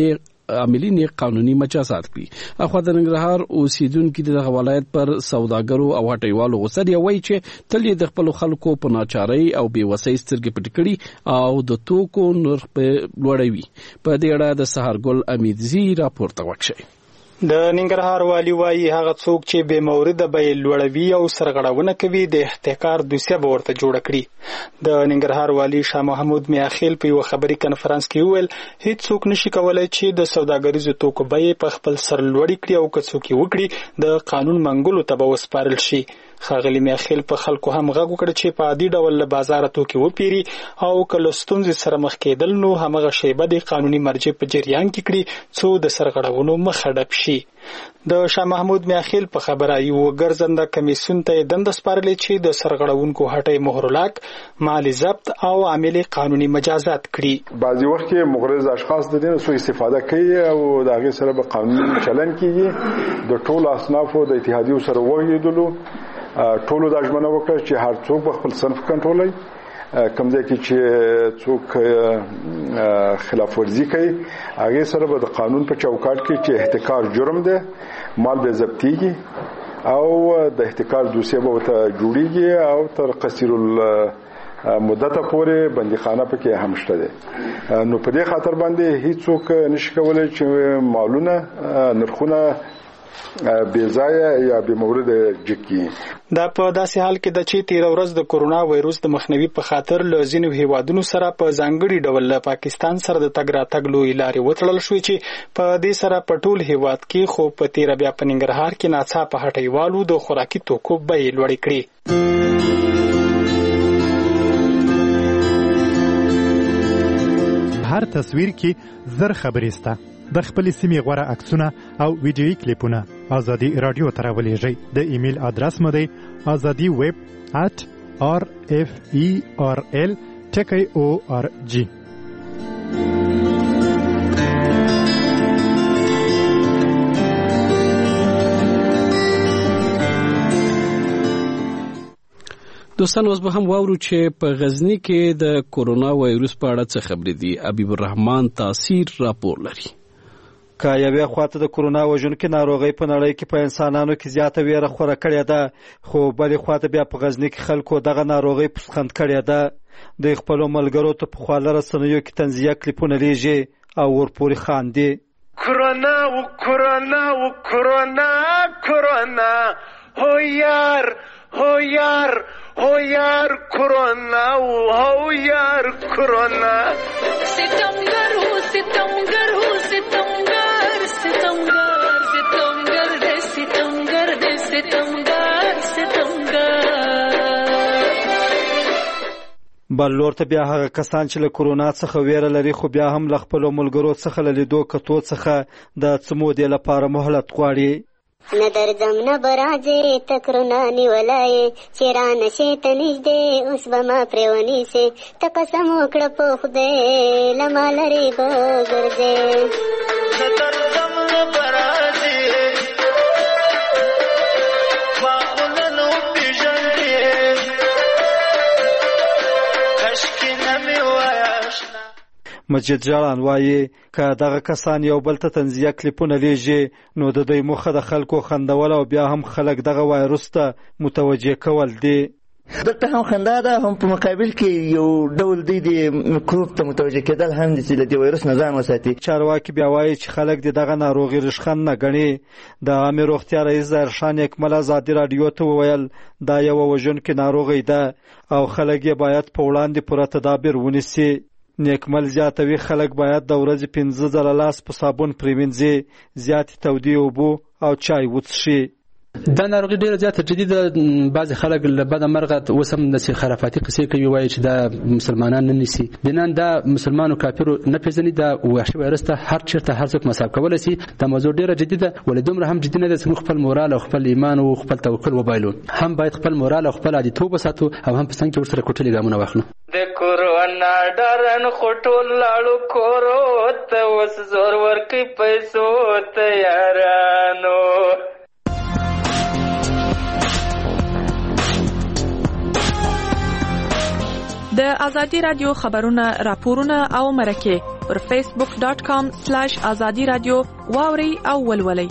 عاملین قانوني مجازات کړي. اخو د ننګرهار اوسیدونکو د ولایت پر سوداګرو او هټیوالو غوسه دی وایي چې تل د خپل خلکو په ناچارۍ او بېوسۍ سترګې پټې کړي او د توکو نرخ په لوړوي. په دې اړه د سهارګل امیدزي راپور ته وکړئ. د ننګرهار والی وایي هغه څوک چې بې مورده بیې لوړوي او سرغړونه کوي د احتکار دوسیه به ورته جوړه کړي. د ننګرهار والی شاه محمود میاخیل په یو خبري کنفرانس کې وویل هیڅ څوک نشي کولای چې د سوداګریزو توکو بیې په خپل سر لوړې کړي او که څوک یې وکړي د قانون منګولو ته به وسپارل شي. ښاغلي میاخیل په خلکو هم غږ وکړ چې په عادي ډول له بازاره توکي وپیري او که له ستونزې سره مخ کېدل نو همغه شیبه د قانوني مرجع په جریان کې کړي څو د سرغړونو مخه ډپ شي. د شاه محمود میاخیل په خبره یو ګرځنده کمیسیون ته دنده سپارلې چې د سرغړونکو هټۍ مهرلاک، مالی ضبط او عاملي قانوني مجازات کړي. بعضی وخت کې مغرض اشخاص د دې سوء استفاده کوي او د هغې سره به قانوني چلن کیږي. د ټولو اصنافو د اتحادیو سره وغږېدلو ټولو دا ژمنه وکړه چې هر څوک به خپل صنف کنټرولوي. کوم ځای کې چې څوک خلاف ورزي کوي هغې سره به د قانون په چوکاټ کې چې احتکار جرم دی مال به ضبطیږي او د احتکار دوسیه به ورته جوړیږي او تر قصیر مدته پورې بندیخانه پکې هم شته دی. نو په دې خاطر باندې هیڅوک نشي کولی چې مالونه نرخونه بېځایه یا بې مورده جګي. دا په داسې حال کې ده چې تېره ورځ د کورونا وایروس د مخنیوي په خاطر له ځینو هیوادونو سره په ځانګړي ډول له پاکستان سره د تګ راتګ لویې لارې وتړل شوې چې په دې سره په ټول هیواد کې خو په تېره بیا په ننګرهار کې ناڅاپه هټیوالو د خوراکي توکو بیې لوړې کړې. هر تصویر کې زر خبرې سته. د خپل سیمې غوره عکسونه او ویډیویي کلیپونه ازادي رادیو ته راولېږئ. د ایمیل ادرس مو دی azadi@referl.org. دوستان اوس به هم واورو چې په غزنی کې د کورونا وایروس په اړه څه خبرې دي. حبیب الرحمن تاثیر راپور لري. که یوې خواته د کورونا وژونکې ناروغۍ په نړۍ کې په انسانانو کې زیاته ویره خوره کړې ده، خو بلې خواته بیا په غزني کې خلکو دغه ناروغۍ پسخند کړې ده. د خپلو ملګرو ته په خواله رسنیو کې طنزیه کلیپونه لیږي او ورپورې خاندي. کورونا و کورونا و کورونا کورونا هو یار هو یار هو یار کورونا هو یار کورونا ستمگر هو ستمگر هو ستمگر ستمگر ستمگر دے ستمگر دے ستمگر ستمگر. بل لور ته بیا هغه کسان چې له کورونا څخه ویره لري خو بیا هم له خپلو ملګرو څخه له لیدو کتو څخه د څه مودې لپاره مهلت غواړي. نه درځم نه به راځې ته کرونا نیولی چې رانشې ته نږدې اوس به ما پرې ونیسې ته قسم وکړه په خدای له ما لرې به ګرځې. نه درځم نه به راځې ما خو نن وپېژندې کاشکې نه مې وایه اشنا. مجید جالان وایي که دغه کسان یو بل ته طنزیه کلیپونه لیږي نو د دوی موخه د خلکو خندول او بیا هم خلک دغه وایروس ته متوجه کول دي. دلته هم خندا ده، هم په مقابل کې یو ډول دی د میکروب ته متوجه کېدل هم دي چې له دې وایروس نه ځان وساتي. چارواکي بیا وایي چې خلک د دغه ناروغي رشخند نه ګڼي. د عامې روغتیا رئیس ظاهرشاه نیکمل ازادي راډیو ته وویل دا یوه وژونکې ناروغي ده او خلک یې باید په وړاندې پوره تدابیر ونیسي. نیکمل زیاتوي خلک باید د ورځې 5 ځله لاس په صابون پرېمنځي، زیاتې تودې اوبه او چای وڅښي. دا ناروغي ډیره زیاته جدي ده. بعضې خلک له بده مرغه اوس هم داسې خرافاتي قصې کوي، وایي چې دا مسلمانان نه نیسي. دینان دا مسلمانو کافرو نه پېژني، دا وحشي وایرس ته هر چېرته هر څوک مصاب کولی شي. دا موضوع ډیره جدي ده، ولې دومره هم جدي نه ده چې موږ خپل مورال او خپل ایمان او خپل توکل وبایلو. هم باید خپل مورال او خپل عادیتوب وساتو او هم په څنګ کې ورسره کوټلي ګامونه واخلو. د کورونا ډارن خو ټول لاړو کورو ته اوس زور ورکوي پیسو ته یارانو. د ازادي رادیو خبرونه، راپورونه او مرکې پر facebook.com/azadi radio واوري او ولولي.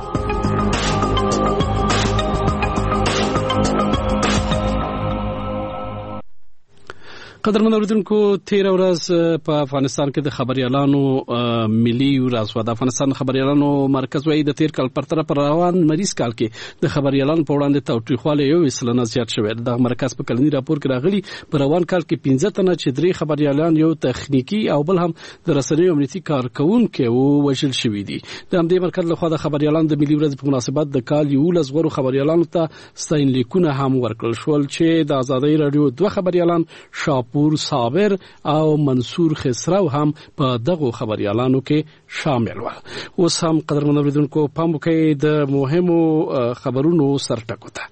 قدرمن اوریدونکو تیر ورځ په افغانستان کې د خبريالانو ملي ورځ و. د افغانستان خبريالانو مرکز وايي د تیر کال پرتره پر روان مریض کال کې د خبريالانو په وړاندې تاوتریخواله 1% زیات شوی. د مرکز په کلنی راپور کې راغلي په روان کال کې 15 تنه چې 3 خبريالان یو تخنیکی او بل هم د رسنیو امنیتي کارکونکو وژل شوی دي. د همدې مرکز لخوا د خبريالانو د ملي ورځ په مناسبت د کال 11 غورو خبريالانو ته ستاینلیکونه هم ورکړل شول چې د آزادۍ رادیو 2 خبريالان شاپور صابر او منصور خسرو هم په دغه خبريالانو کې شامل و. اوس هم قدرمن اوریدونکو پام وکړئ د مهمو خبرونو سرټکو ته.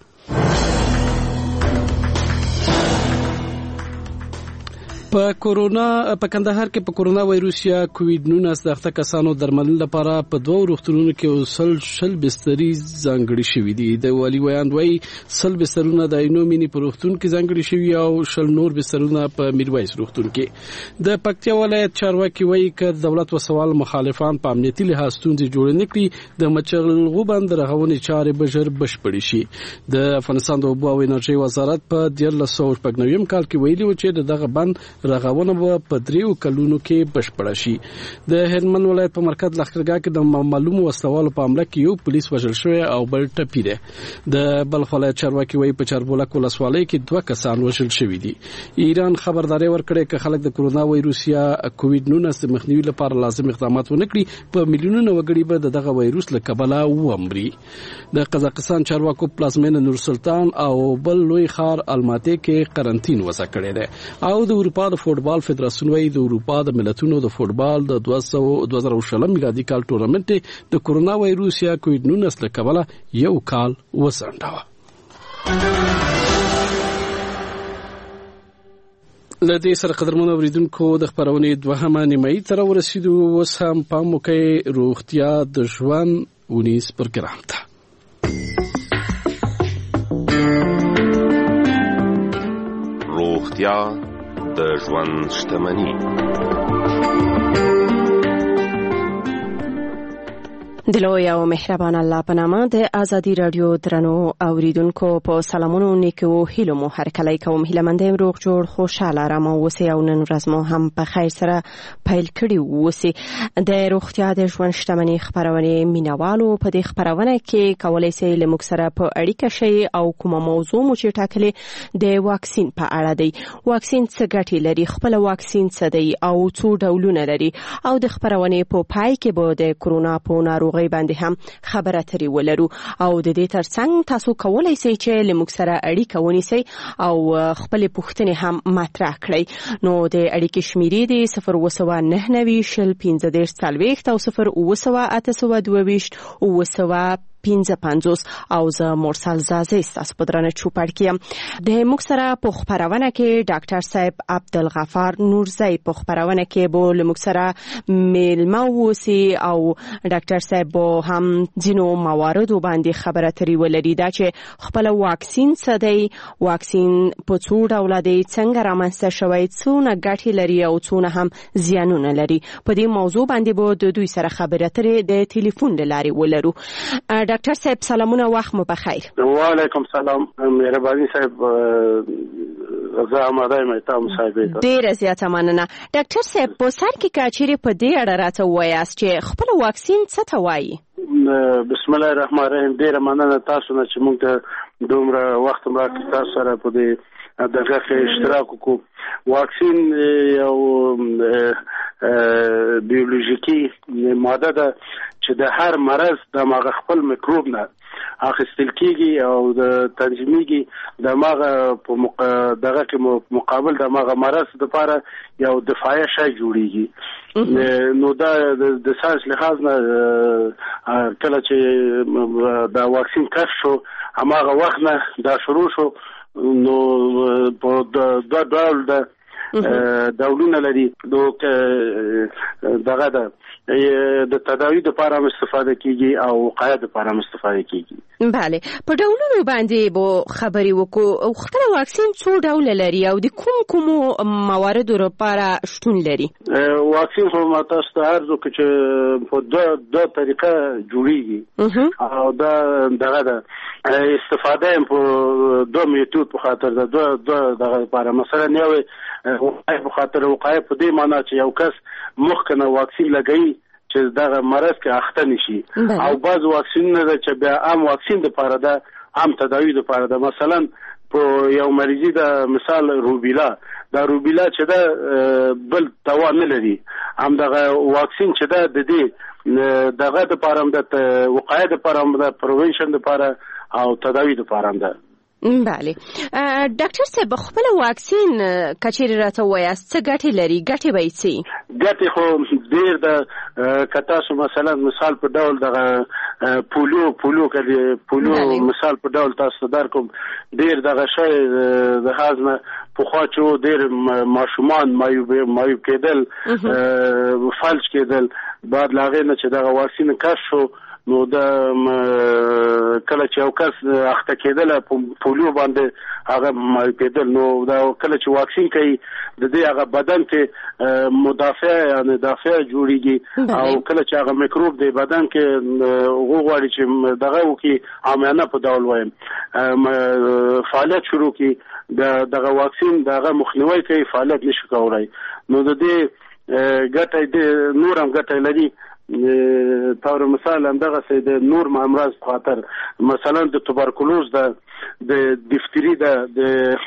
په کندهار کې په کورونا وایروس یا کووید-19 د اخته کسانو درملنې لپاره په 2 روغتونونو کې شل بسترې ځانګړي شوې دي. د والي ویاند وايي شل بسترونه د عینومینی په روغتون کې ځانګړي شوي او شل نور بسترونه په میرویس روغتون کې. د پکتیا ولایت چارواکي وايي چې دولت و سوال مخالفان په امنیتي لحاظ ستونزې جوړ نه کړي د مچلغو بند رغونې چارې بشر بشپړې شي. د افغانستان د اوبو او انرژي وزارت په 1999 کال کې ویلي و چې دغه بند رغونه په 3 کلونو کې بشپړه شي. د هلمند ولایت په مرکز لښکرګاه کې د معلومو وسلوالو په حمله کې یو پولیس وژل شوی او بل ټپي دی. د بلخ ولایت چارواکي وايي په چاربولک ولسوالۍ کې 2 کسان وژل شوي دي. ایران خبرداري ورکړې چې خلک د کورونا وایروس یا کووید-19 مخنیوي لپاره لازم اقدامات ونه کړي په میلیونونو وګړي به دغه وایروس له کبله ومري. د قزاقستان چارواکو پلازمینه نور سلطان او بل لوی ښار الماتې کې قرنټین وضع کړی دی. او د اروپا د فوټبال فدراسیون وايي د اروپا د ملتونو د فوټبال د 2020 میلادي کال ټورنمنت د کورونا وایروس یا کووید-19 له کبله یو کال وسنډاوه. لدې سره قدرمن اوریدونکو د خبرونې دوهمه نیمایي تر ورسېدو. اوس هم پام وکړئ روغتیا د ژوند 19 پروګرام ته. روغتیا د ژوند شتمني. د لوی او مهربان الله په نامه د ازادي رادیو درنو اوریدونکو په سلامونو نیکو هیلو مو هر کله کوم هیلمندم روغ جوړ خوشاله رامو وسی او نن ورځ مو هم په خیر سره پیل کړی وسی. د روغتیا د ژوند شتمني خبرونه مینوالو په دې خبرونه کې کولای شي لمک سره په اړیکه شي او کومه موضوع مو چې ټاکلې د واکسین په اړه دی. واکسین څه ګټې لري، خپل واکسین څه دی او څو ډولونه لري او د خبرونه په پای کې به د کورونا په ناروغي باندې هم خبره ترې ولرو. او د دې ترڅنګ تاسو کولای شئ چې لمک سره اړیکه ونیسئ او خپل پوښتنې هم مطرح کړئ. نو د اړیکې شمیرې دي 029901540 او 0298222 او زه مرسل زازي ستاسو په درنه چوپړ کې د موږ سره په خبرونه کې ډاکټر صاحب عبدالغفار نورزی په خبرونه کې بو لموږ سره میلمه وسی او ډاکټر صاحب هم ځینو مواردو باندې خبره ترې ولري دا چې خپل واکسین څه دی، واکسین په څو ډول دی، څنګه رامنځته شوی، څونه ګټې لري او څونه هم زیانونه لري. په دې موضوع باندې به د دوی سره خبرې ترې د ټلیفون لارې ولرو. ډاکټر صاحب سلامونه، وخت مو بخیر. وعلیکم سلام. مهرباني صاحب زه آماده یم تاسو صاحب ته. ډیره زیاته مننه. ډاکټر صاحب په سر کې کاچری په دې اړه راته وایاست چې خپل واکسین څه ته وایي؟ بسم الله الرحمن الرحیم. ډیره مننه تاسو نه چې موږ ته دومره وخت راکړی تاسو سره په دې دغه اشتراک وکړو. واکسین یو بیولوژیکی ماده ده چې د هر مرض د ماغه خپل میکروب نه اخیستل کیږي او د تنظیمیږي د ماغه په دغه کې مقابل د ماغه مرض لپاره یو دفاعي شی جوړیږي. نو دا د ساينس لحاظ نه کله چې دا واکسین کشف شو هغه وخت نه دا شروع شو. نو په دا ډول د ډولونه لري دغه د تداوی لپاره استفاده کیږي او وقایه لپاره استفاده کیږي. بله، په ډولونو باندې به خبرې وکړو. خپل واکسین څو ډول لري او د کوم مواردو لپاره شتون لري؟ واکسین خو ماته ستاسو چې په دوه طریقه جوړیږي او دا دغه د استفاده په دوه میتود په خاطر د دغه لپاره مثلا یو په خاطر وقایه په دې معنی چې یو کس مخکنه واکسین لګوي چې دغه مرض کې اخته نشي او بعض واکسینونه چې بیا عام واکسین لپاره ده، عام تداوی لپاره ده. مثلا په یو مریضي د مثال روبیلا چې ده بل دوا نه لري، هم دغه واکسین چې ده د دې دغه لپاره هم د وقایه لپاره هم د پروینشن لپاره او تداوی لپاره هم ده. بله ډاکټر صاحب، خپل واکسین کچېرې راته وایاست څه ګټې لري؟ ګټې به یې څه؟ ګټې خو ډېر ده. که تاسو مثلا مثال په ډول دغه پولیو مثال په ډول تاسو درکوم، ډېر دغه شی د هاضمه پخوا چې ډېر ماشومان معیوب کېدل، فلج کېدل، بعد له هغې نه چې دغه واکسین کشف شو نو د کله چې یو کس اخته کېدله پولیو باندې هغه معیوب کېدل، نو دا کله چې واکسین کوي د دې هغه بدن کې مدافع یعنې دافع جوړیږي او کله چې هغه میکروب د بدن کې غواړي چې دغه وکړي عامیانه په ډول وایم فعالیت شروع کړي، دغه واکسین دغه مخنیوی کوي، فعالیت نشي کولی. نو د دې ګټه نور هم ګټه لري. طور مثال همدغه سي د نور امراض په خاطر مثلا د توبرکلوز د دیفتری د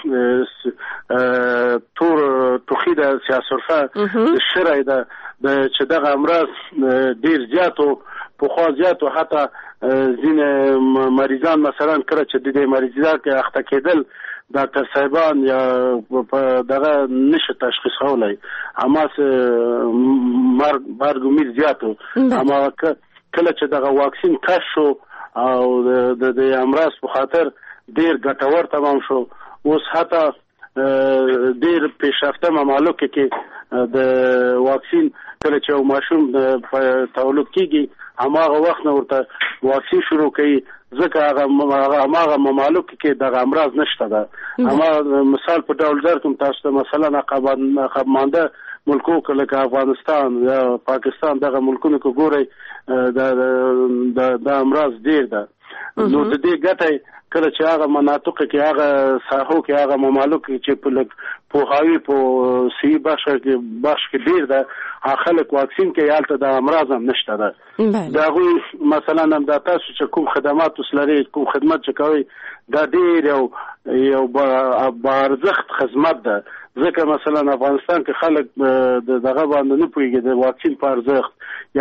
تور ټوخي د سیاسرفه د شرای د چې دغه امراض ډیر زیاتو په خو زیاتو حتی ځینې مریضان مثلا کړه چې د دې مریضا کې اخته کېدل ډاکټر صاحبان یا دغه نشه تشخیص کولای، اما مرګ امید زیاتو. اما کله چې دغه واکسین کشف شو او د امراض په خاطر ډیر ګټور تمام شو، اوس حتی ډیر پیشرفته ممالکو کې د واکسین کله چې ماشوم تولد کیږي هماغه وخت نه ورته واکسین شروع کوي، ځکه هغه ممالک کې دغه امراض نشته ده. اما مثال په ډول درکوم تاسو ته مثلا عقب مانده ملکو لکه افغانستان یا پاکستان دغه ملکونو کې ګورئ د امراض ډیر ده. نو د دې ګټه کله چې هغه مناطق کې هغه ساحو کې هغه ممالک چې په هاوی په سی بخش کې ډیر ده خلک واکسین کې یالته د امراض هم نشته ده. دا غوي مثلا هم د تاسو چې کوم خدمات وسلري کوم خدمت چې کوي دا ډیر یو بارزخت خدمت ده، ځکه مثلا افغانستان کې خلک دغه باندې نه پوهیږي د واکسین په ارزښت یا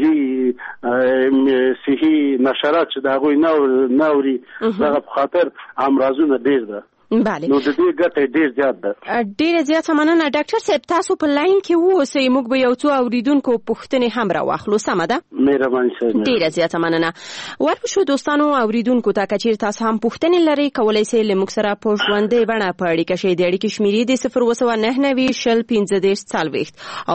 صحي نشرات چې دا غوي نوري دغه په خاطر امراضونه ډیر ده. بله، نو د دې ګټه ډیر زیات ده. ډیر زیات مننه ډاکټر صاحب. تاسو په لاین کې ووسئ، موږ به یو څو اوریدونکو پوښتنې هم راواخلو. سمه ده؟ مهرباني صاحب. ډیر زیات مننه. ورشو دوستانو اوریدونکو ته کچیر تاسو هم پوښتنې لرئ کولای شئ له موږ سره په ژوندۍ بڼه په اړیکه شئ. د اړیکې شمیرې د 0299015 او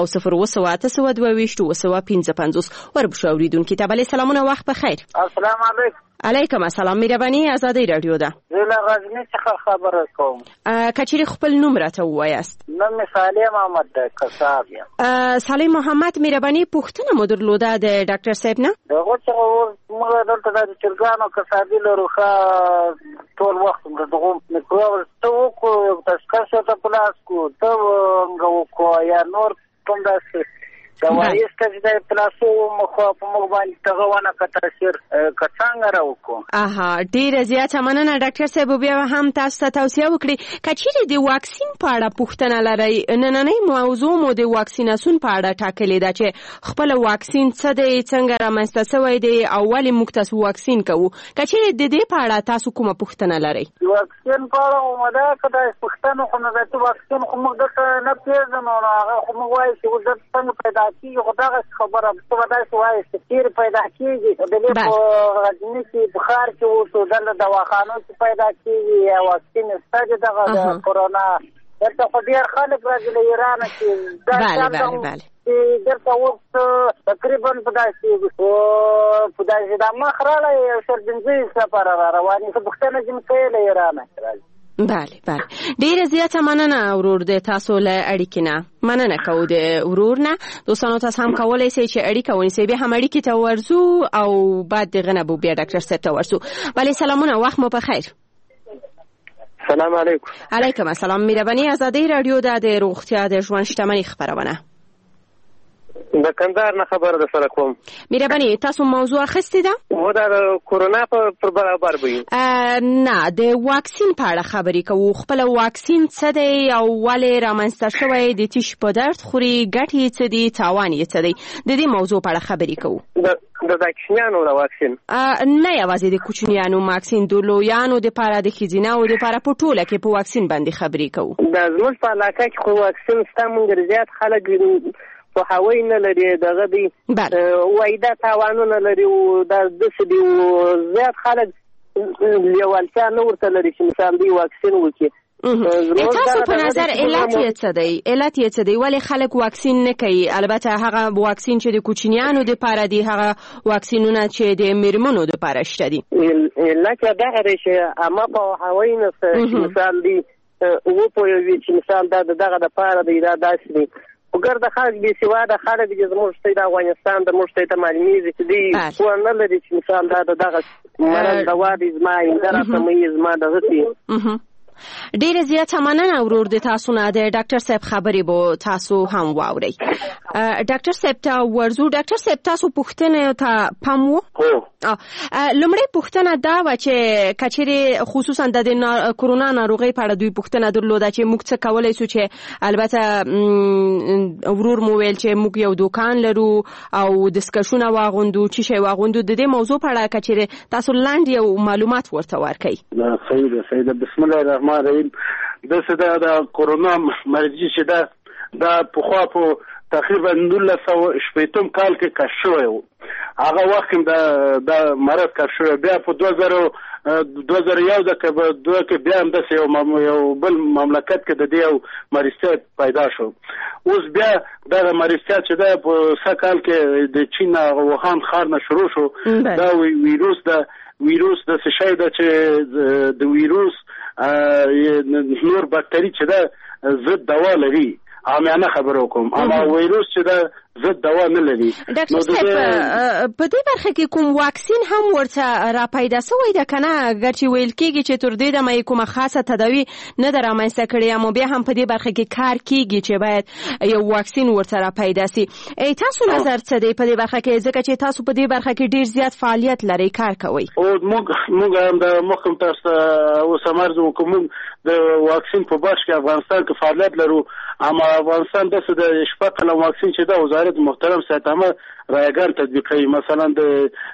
02922 ورشو اوریدونکو ته بل سلامونه، وخت بخیر. السلام علیکم. علیکم السلام. مهرباني آزادۍ رادیو ده. زه غزنی څخه خبره کوم. کچیر خپل نوم راته ووایاست. نوم صالح محمد ده، کساب یم. صالح محمد، مهرباني پوښتنه مو درلوده د ډاکټر صاحب نه؟ دغه څه موږ دلته د چرګانو کسابي لرو ټول وخت دغه میکروب ته کو تشخیص ته پلاس کو ته غو یا نور کوم داسې دوايي ستاسو د پلاسو مخه په مخ باندې تغونه کتاثیر کڅنګ راوکو. ډیره زیاته مننه ډاکټر صاحب. بیا هم تاسو ته توصیه وکړي کچېرې د واکسین په اړه پوښتنه لرئ. نننۍ موضوع مو د واکسیناسیون په اړه ټاکلې ده چې خپل واکسین څه دی، څنګه رامنځته شوی دی او ولې موږ تاسو واکسین کوو. کچېرې د دې په اړه تاسو کومه پوښتنه لرئ؟ واکسین په اړه مده کدا پوښتنه خو نه ده. واکسین خو موږ دته نه پیژنو، هغه خو موږ وایي چې ولر څنګه پیدا کیږي. خدای خبره څه ودای سوای چې پیدا کیږي د دې په غزنی کې بخار کې وو د دواخانو کې پیدا کیږي یا واکسین ستاسو دغه کرونا دلته خو ډېر خلک راځي له ایرانه چې بله دلته اوس تقریبا په داسې دا مخ راغلی یو شل پنځه سفره را روانې څه پوښتنه چې مې کوې له ایرانه راځي. بله ډیره زیاته مننه ورور د تاسو له اړیکې نه مننه کوو د ورور نه. دوستانو تاسو هم کولی شئ چې اړیکه ونیسئ بیا هم اړیکې ته ورځو او بعد دغه نه به بیا ډاکټر صاحب ته ورځو. بله سلامونه وخت مو په خیر. سلام علیکم. علیکم السلام. مهرباني ازادي رادیو د روغتیا د ژوند شتمنۍ خبرونه د کندهار نه خبر ده سره کوم. مهرباني تاسو موضوع اخیستې ده؟ و دا کورونا پر برابر وي نه د واکسین په اړه خبرې کوو. خپل واکسین څه دی او ولې رامنځته شوی، د تیش په درد خوري، ګټې څه دي، تاوان یې څه دی، د دې موضوع په اړه خبرې کوو. د کوچنیانو د واکسین نه یوازې د کوچنیانو واکسین، د لویانو دپاره، د ښځیناو دپاره، په ټوله کې په واکسین باندې خبرې کوو. دا زموږ په علاقه کې خو واکسین شته، موږ زیات خلک په هوای نه لري، دغه دی وایده تاوانونه لري او دا داسې دي زیات خلک لیوالتیا نه ورته لري چې مثال دی واکسین وکړي. تاسو په نظر علت یې څه دی؟ علت یې څه دی ولې خلک واکسین نه کوي؟ البته هغه واکسین چې د کوچنیانو دپاره دي، هغه واکسینونه چې د میرمنو دپاره شته دي. علت یې دغه دی چې عامه په هوای نه مثال دی وپوهوي چې مثال دا دغه دپاره دی، دا داسې دی. وګر د خلک بې سواده خلک چې زموږ شته د افغانستان د موږ ته معلومیږي چې دی پوه نه لري چې مثال دا دغه مرض دوا دی زما اینده راته مې زما دغه ډیره زیاته مننه ورور د تاسو نه. د ډاکټر صاحب خبرې به تاسو هم واورئ. ډاکټر صاحب ته ورځو. ډاکټر صاحب تاسو پوښتنه ته پام وو؟ لومړی پوښتنه دا وه چې کچېرې خصوصا د کورونا ناروغۍ په اړه دوی پوښتنه درلوده چې موږ څه کولی شو، چې البته ورور مو ویل چې موږ یو دوکان لرو او دستکشونه واغوندو، چې شی واغوندو. د دې موضوع په اړه کچېرې تاسو لاندې یو معلومات ورته ورکئ. صحیح ده. بسم الله الرحمن الرحیم. داسې د کورونا مرضي چې دا پخوا په تقریبا 1980 کال کې کشف شوی و. هغه وخت دا مرض کشف شوی. بیا په 2001 کې بیا هم داسې یو بل مملکت کې د دې یو مرضتیا پیدا شو. اوس بیا دغه مرضتیا چې دا په 100 کال کې د چین ووهان ښار نه شروع شو. دا ویروس د څه شی ده چې د ویروس نور باکتری چې دا ضد دوا لري. عامیانه خبر وکم اما ویروس چې دا ضد دوا نه لري. ډاکټر صاحب په دې برخه کې کوم واکسین هم ورته را پیدا شوی ده که نه؟ اگر چې ویل کېږي چې تر دې دمه کومه خاصه تداوي نه ده رامنځته کړې، اما بیا هم په دې برخه کې کار کېږي چې باید یو واکسین ورته را پیدا شي. تاسو نظر څه دی په دې برخه کې، ځکه چې تاسو په دې برخه کې ډېر زیات فعالیت لرئ، کار کوئ؟ موږ هم د مخکم تاسو اوس هم عرض وکړو، موږ د واکسین په برخه کې افغانستان کې فعالیت لرو. اما افغانستان داسې د شپږ قلم واکسین چې دا وزارت محترم ساتامه رایګان تطبیقوي، مثلا د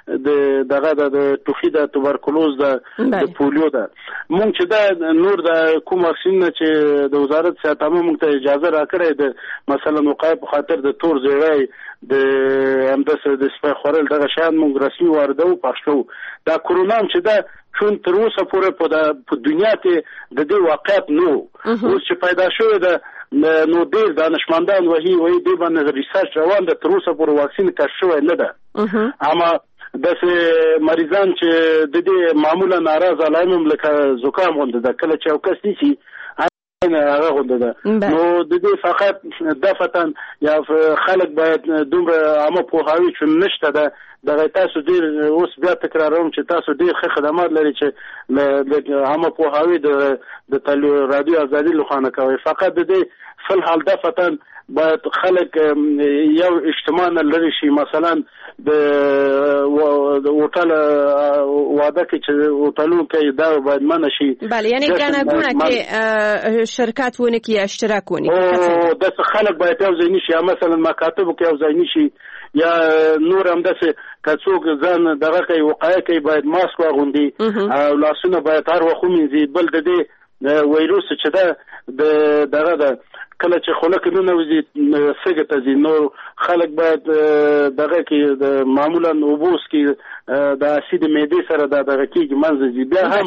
ټوخي د توبرکلوز د پولیو ده. مونږ چې دا نور د کوم واکسین چې د وزارت ساتامه مونږ ته اجازه راکړې ده، مثلا وقایه په خاطر د تور زیړی د همداسې د سپی خوړل دغه شیان مونږ رسمي واردوو پښتو. دا کورونا چې دا چون تر اوسه پورې په دنیا کې د دې واقعیت نو اوس چې پیدا شوی ده نو ډېر دانشمندان وایي دې باندې ریسرچ روان ده، تر اوسه پورې واکسین کشف شوی نه ده. اما داسې مریضان چې د دې معمولا ناراض علائم لکه زکام غونډه ده، کله چې یو کس نیسي هغه غونډه ده، نو د دې فقط دفتن یا خلک باید دومره عامه پوهاوی چې نشته ده. دغه تاسو ډېر اوس بیا تکراروم چې تاسو ډېر ښه خدمات لري چې عامه پوهاوی د رادیو ازادي لخوا کوي. فقط د دې فل حال دفتن باید خلک یو اجتماع نه لري شي، مثلا د هوټل واده کې چې هوټلونو کې دا باید منع شي. بله، یعنی ګڼه ګوڼه کې شرکت ونه کړي یا اشتراک ونه کړي. داسې خلک باید یو ځای نشي، یا مثلا مکاتبو کې یو ځای نشي، یا نور هم داسې که څوک ځان دغه کوي وقایه کوي باید ماسک واغوندي او لاسونه باید هر وخت ومینځي. بل د دې ویروس چې دغه ده کله چې خوله کې ننوځي سږو ته ځي، نو خلک باید دغه کې معمولا اوبوس کې د اسید معدې سره دغه کېږي منځ ځي. بیا هم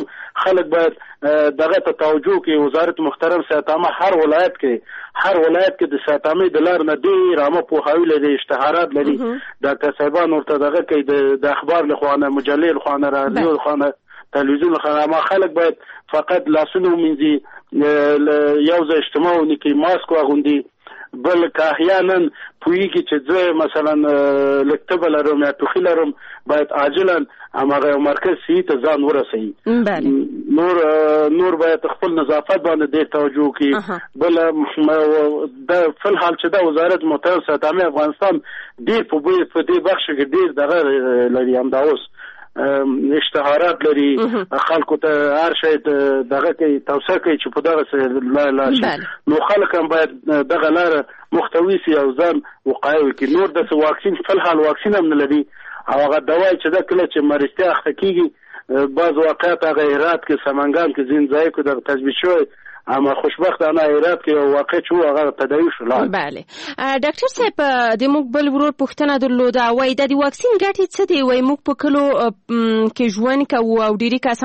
خلک باید دغه ته توجه کوي. وزارت محترم صحت عامه هر ولایت کې د صحت عامه د لار نه ډېر عامه پوهاوی لري، اشتهارات لري. ډاکټر صاحبان ورته دغه کوي د اخبار لخوانه، مجلې لخوانه، رادیو لخوانه، تلویزیون لخوانه. خلک باید فقط لاسونه ومینځي، یو ځای اجتماع ونکړي، ماسک واغوندي. بل که احیانا پوهیږي چې زه مثلا لږ تبه لرم یا ټوخي لرم، باید عاجلا هماغه مرکز صحي ته ځان ورسوي. نور باید خپل نظافت باندې ډېر توجه وکړي. بل د فلحال چې د وزارت محترم صحت عامه افغانستان ډېر په دې بخش کې ډېر دغه لري، همدا اوس اشتهارات لري، خلکو ته هر شی دغه کوي، توصیه کوي چې په دغه لار شي. نو خلک هم باید دغه لاره محتوي سي او ځان وقایه وکړي. نور د واکسین فلحال واکسین هم نه لري، او هغه دوای چې د کله چې مریضتیا اخته کیږي، بعض واقعات هغه هرات کې، سمنګان کې، ځین ځای کې د تثبیت شوی، اما خوشبختانه هرات کې واقع شو، هغه تداوی شو. بله ډاکټر صاحب د موږ بل ورور پوښتنه درلوده، وای د واکسین ګټې څه دي؟ وای موږ په کلو کې ژوند کوو او ډېری